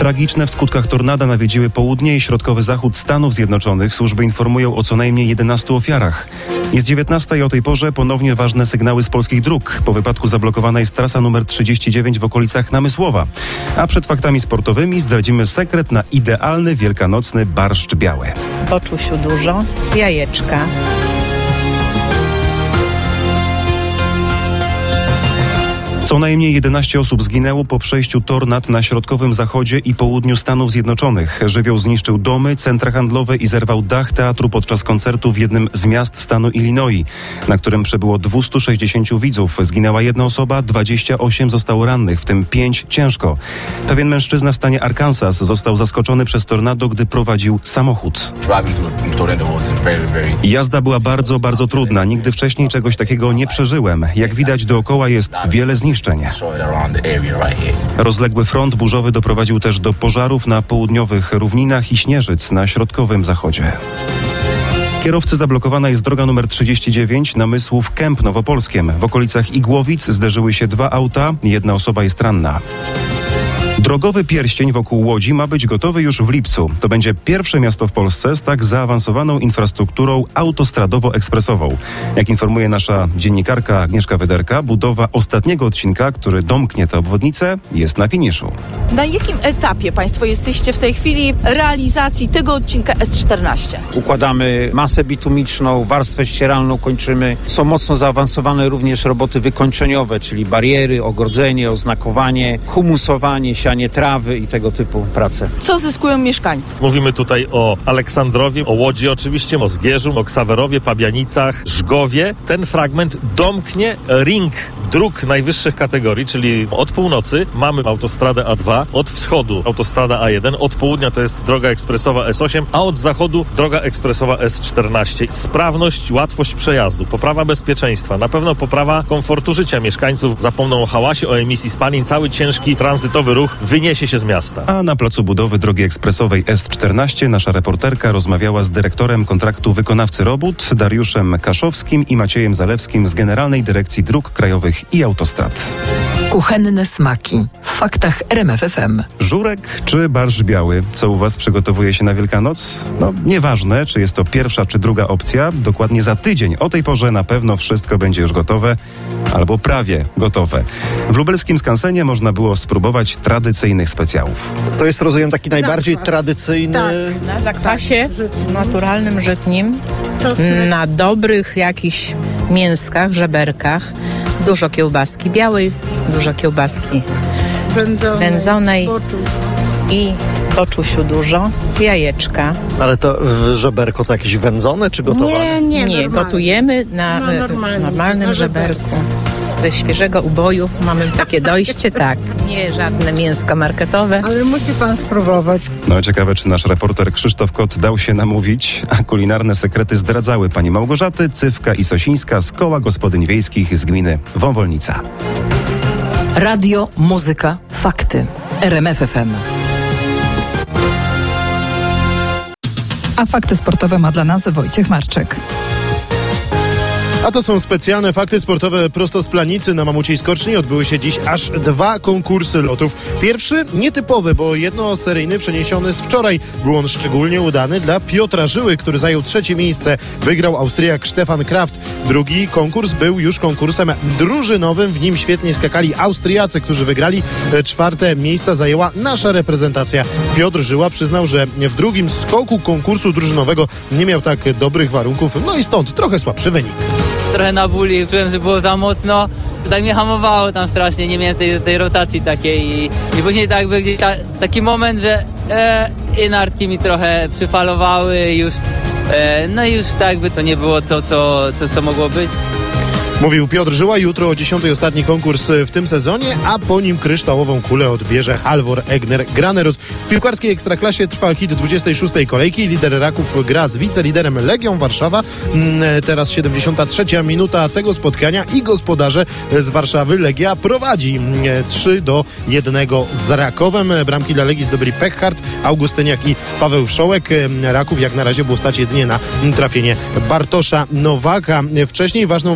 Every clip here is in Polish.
Tragiczne w skutkach tornada nawiedziły południe i środkowy zachód Stanów Zjednoczonych. Służby informują o co najmniej 11 ofiarach. Jest 19 i o tej porze ponownie ważne sygnały z polskich dróg. Po wypadku zablokowana jest trasa numer 39 w okolicach Namysłowa. A przed faktami sportowymi zdradzimy sekret na idealny wielkanocny barszcz biały. Poczusiu dużo, jajeczka. Co najmniej 11 osób zginęło po przejściu tornad na środkowym zachodzie i południu Stanów Zjednoczonych. Żywioł zniszczył domy, centra handlowe i zerwał dach teatru podczas koncertu w jednym z miast stanu Illinois, na którym przebyło 260 widzów. Zginęła jedna osoba, 28 zostało rannych, w tym 5 ciężko. Pewien mężczyzna w stanie Arkansas został zaskoczony przez tornado, gdy prowadził samochód. Jazda była bardzo, bardzo trudna. Nigdy wcześniej czegoś takiego nie przeżyłem. Jak widać, dookoła jest wiele zniszczeń. Rozległy front burzowy doprowadził też do pożarów na południowych równinach i śnieżyc na środkowym zachodzie. Kierowcy zablokowana jest droga numer 39 Namysłów-Kęp Nowopolskiem. W okolicach Igłowic zderzyły się 2 auta, jedna osoba jest ranna. Drogowy pierścień wokół Łodzi ma być gotowy już w lipcu. To będzie pierwsze miasto w Polsce z tak zaawansowaną infrastrukturą autostradowo-ekspresową. Jak informuje nasza dziennikarka Agnieszka Wyderka, budowa ostatniego odcinka, który domknie tę obwodnicę, jest na finiszu. Na jakim etapie Państwo jesteście w tej chwili realizacji tego odcinka S14? Układamy masę bitumiczną, warstwę ścieralną kończymy. Są mocno zaawansowane również roboty wykończeniowe, czyli bariery, ogrodzenie, oznakowanie, humusowanie, sianie trawy i tego typu prace. Co zyskują mieszkańcy? Mówimy tutaj o Aleksandrowie, o Łodzi oczywiście, o Zgierzu, o Ksawerowie, Pabianicach, Żgowie. Ten fragment domknie ring dróg najwyższych kategorii, czyli od północy mamy autostradę A2, od wschodu autostrada A1, od południa to jest droga ekspresowa S8, a od zachodu droga ekspresowa S14. Sprawność, łatwość przejazdu, poprawa bezpieczeństwa, na pewno poprawa komfortu życia mieszkańców. Zapomną o hałasie, o emisji spalin, cały ciężki tranzytowy ruch wyniesie się z miasta. A na placu budowy drogi ekspresowej S14 nasza reporterka rozmawiała z dyrektorem kontraktu wykonawcy robót Dariuszem Kaszowskim i Maciejem Zalewskim z Generalnej Dyrekcji Dróg Krajowych i Autostrad. Kuchenne smaki w faktach RMF FM. Żurek czy barszcz biały? Co u Was przygotowuje się na Wielkanoc? No, nieważne, czy jest to pierwsza czy druga opcja. Dokładnie za tydzień o tej porze na pewno wszystko będzie już gotowe, albo prawie gotowe. W lubelskim skansenie można było spróbować tradycyjnych specjałów. To jest, rozumiem, taki najbardziej tradycyjny... Tak, na zakwasie naturalnym, żytnim, na dobrych jakichś mięskach, żeberkach, dużo kiełbaski białej, dużo kiełbaski wędzonej i poczusiu dużo, jajeczka. Ale to żeberko to jakieś wędzone czy gotowane? Nie, gotujemy na normalnym żeberku. Ze świeżego uboju mamy takie dojście, tak. Nie żadne mięsko marketowe. Ale musi pan spróbować. No ciekawe, czy nasz reporter Krzysztof Kot dał się namówić, a kulinarne sekrety zdradzały pani Małgorzaty Cywka i Sosińska z Koła Gospodyń Wiejskich z gminy Wąwolnica. Radio, muzyka, fakty. RMF FM. A fakty sportowe ma dla nas Wojciech Marczek. A to są specjalne fakty sportowe prosto z Planicy. Na Mamuciej Skoczni odbyły się dziś aż 2 konkursy lotów. Pierwszy nietypowy, bo jednoseryjny, przeniesiony z wczoraj. Był on szczególnie udany dla Piotra Żyły, który zajął 3. miejsce. Wygrał Austriak Stefan Kraft. Drugi konkurs był już konkursem drużynowym. W nim świetnie skakali Austriacy, którzy wygrali. 4. miejsca zajęła nasza reprezentacja. Piotr Żyła przyznał, że w drugim skoku konkursu drużynowego nie miał tak dobrych warunków. No i stąd trochę słabszy wynik. Trochę na bóli, czułem, że było za mocno, tak mnie hamowało tam strasznie, nie miałem tej rotacji takiej i później tak jakby gdzieś taki moment, że i nartki mi trochę przyfalowały już, no i już tak jakby to nie było to, co mogło być. Mówił Piotr Żyła. Jutro o 10. ostatni konkurs w tym sezonie, a po nim kryształową kulę odbierze Halvor Egner Granerud. W piłkarskiej Ekstraklasie trwa hit 26. kolejki. Lider Raków gra z wiceliderem Legią Warszawa. Teraz 73. minuta tego spotkania i gospodarze z Warszawy Legia prowadzi 3-1 z Rakowem. Bramki dla Legii zdobyli Pekhart, Augustyniak i Paweł Wszołek. Raków jak na razie było stać jedynie na trafienie Bartosza Nowaka. Wcześniej ważną wygraną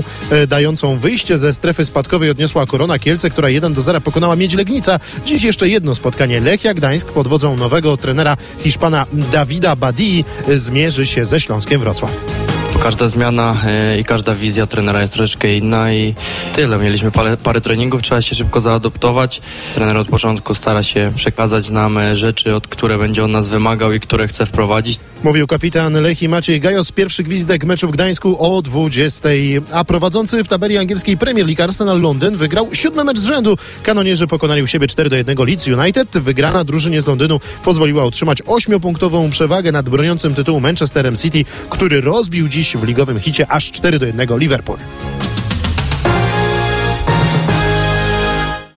dającą wyjście ze strefy spadkowej odniosła Korona Kielce, która 1-0 pokonała Miedź Legnica. Dziś jeszcze jedno spotkanie. Lechia Gdańsk pod wodzą nowego trenera Hiszpana Davida Badii zmierzy się ze Śląskiem Wrocław. Każda zmiana i każda wizja trenera jest troszeczkę inna i tyle. Mieliśmy parę treningów, trzeba się szybko zaadoptować. Trener od początku stara się przekazać nam rzeczy, które będzie on nas wymagał i które chce wprowadzić. Mówił kapitan Lechii Maciej Gajos. Pierwszy gwizdek meczu w Gdańsku o 20:00. A prowadzący w tabeli angielskiej Premier League Arsenal Londyn wygrał 7. mecz z rzędu. Kanonierzy pokonali u siebie 4-1 Leeds United. Wygrana drużynie z Londynu pozwoliła utrzymać 8-punktową przewagę nad broniącym tytułu Manchesterem City, który rozbił dziś w ligowym hicie aż 4-1 Liverpool.